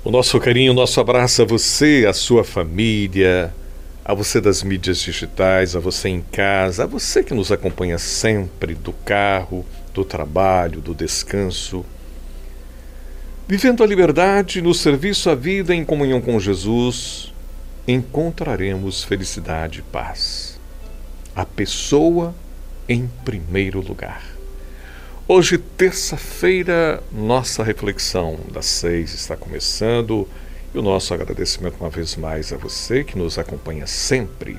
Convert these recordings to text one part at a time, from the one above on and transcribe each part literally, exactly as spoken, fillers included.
O nosso carinho, o nosso abraço a você, a sua família, a você das mídias digitais, a você em casa, a você que nos acompanha sempre do carro, do trabalho, do descanso. Vivendo a liberdade no serviço à vida em comunhão com Jesus, encontraremos felicidade e paz. A pessoa em primeiro lugar. Hoje, terça-feira, nossa reflexão das seis está começando e o nosso agradecimento uma vez mais a você que nos acompanha sempre.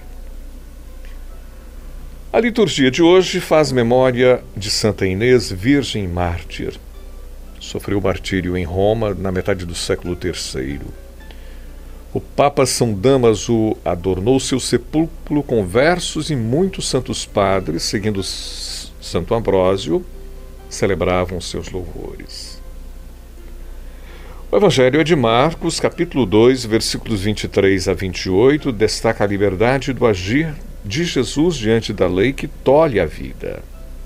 A liturgia de hoje faz memória de Santa Inês, Virgem Mártir. Sofreu martírio em Roma na metade do século terceiro. O Papa São Damaso adornou seu sepulcro com versos e muitos santos padres, seguindo Santo Ambrósio, celebravam seus louvores. O Evangelho é de Marcos, capítulo dois, versículos vinte e três a vinte e oito, destaca a liberdade do agir de Jesus diante da lei que tolhe a vida.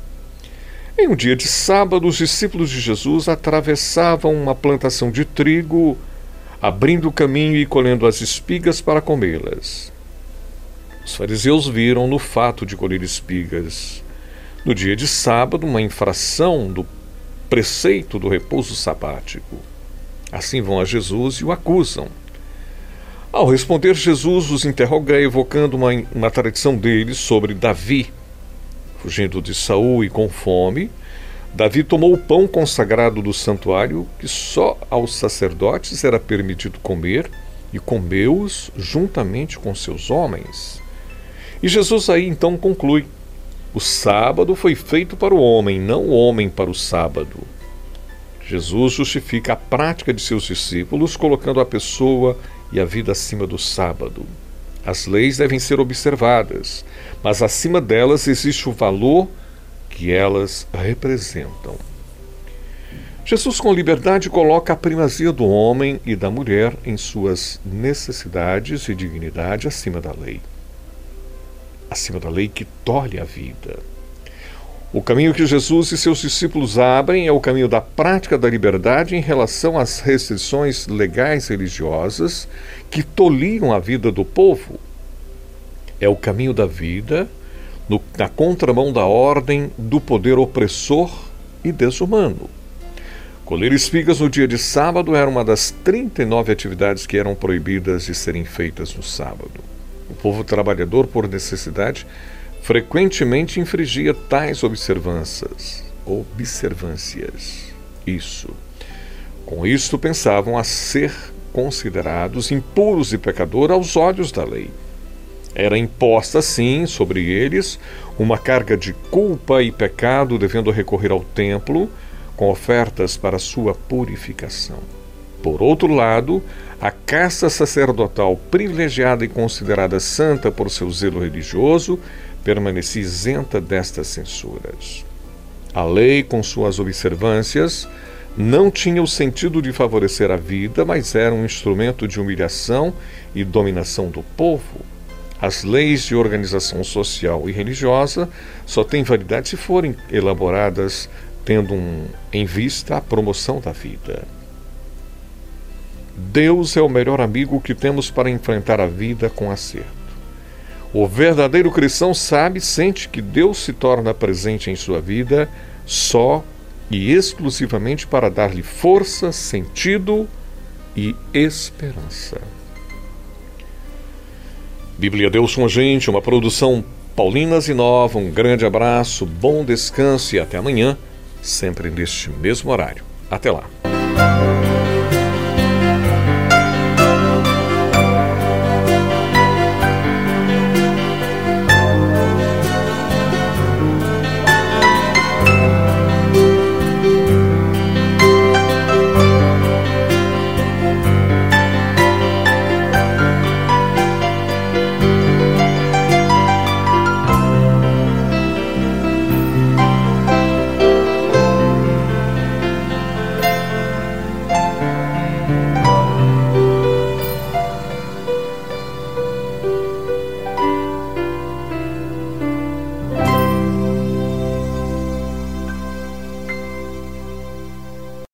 Em um dia de sábado, os discípulos de Jesus atravessavam uma plantação de trigo, abrindo o caminho e colhendo as espigas para comê-las. Os fariseus viram no fato de colher espigas no dia de sábado uma infração do preceito do repouso sabático. Assim vão a Jesus e o acusam. Ao responder, Jesus os interroga evocando uma, uma tradição deles sobre Davi. Fugindo de Saul e com fome, Davi tomou o pão consagrado do santuário que só aos sacerdotes era permitido comer e comeu-os juntamente com seus homens. E Jesus aí então conclui: o sábado foi feito para o homem, não o homem para o sábado. Jesus justifica a prática de seus discípulos colocando a pessoa e a vida acima do sábado. As leis devem ser observadas, mas acima delas existe o valor que elas representam. Jesus, com liberdade, coloca a primazia do homem e da mulher em suas necessidades e dignidade acima da lei. Acima da lei que tolhe a vida. O caminho que Jesus e seus discípulos abrem é o caminho da prática da liberdade em relação às restrições legais religiosas que tolhiam a vida do povo. É o caminho da vida no, na contramão da ordem do poder opressor e desumano. Colher espigas no dia de sábado era uma das trinta e nove atividades que eram proibidas de serem feitas no sábado. O povo trabalhador, por necessidade, frequentemente infringia tais observâncias. Observâncias. Isso. Com isto pensavam a ser considerados impuros e pecadores aos olhos da lei. Era imposta, assim, sobre eles uma carga de culpa e pecado, devendo recorrer ao templo com ofertas para sua purificação. Por outro lado, a casta sacerdotal, privilegiada e considerada santa por seu zelo religioso, permanecia isenta destas censuras. A lei, com suas observâncias, não tinha o sentido de favorecer a vida, mas era um instrumento de humilhação e dominação do povo. As leis de organização social e religiosa só têm validade se forem elaboradas tendo um, em vista a promoção da vida. Deus é o melhor amigo que temos para enfrentar a vida com acerto. O verdadeiro cristão sabe e sente que Deus se torna presente em sua vida só e exclusivamente para dar-lhe força, sentido e esperança. Bíblia Deus com a gente, uma produção Paulinas e Nova. Um grande abraço, bom descanso e até amanhã, sempre neste mesmo horário. Até lá.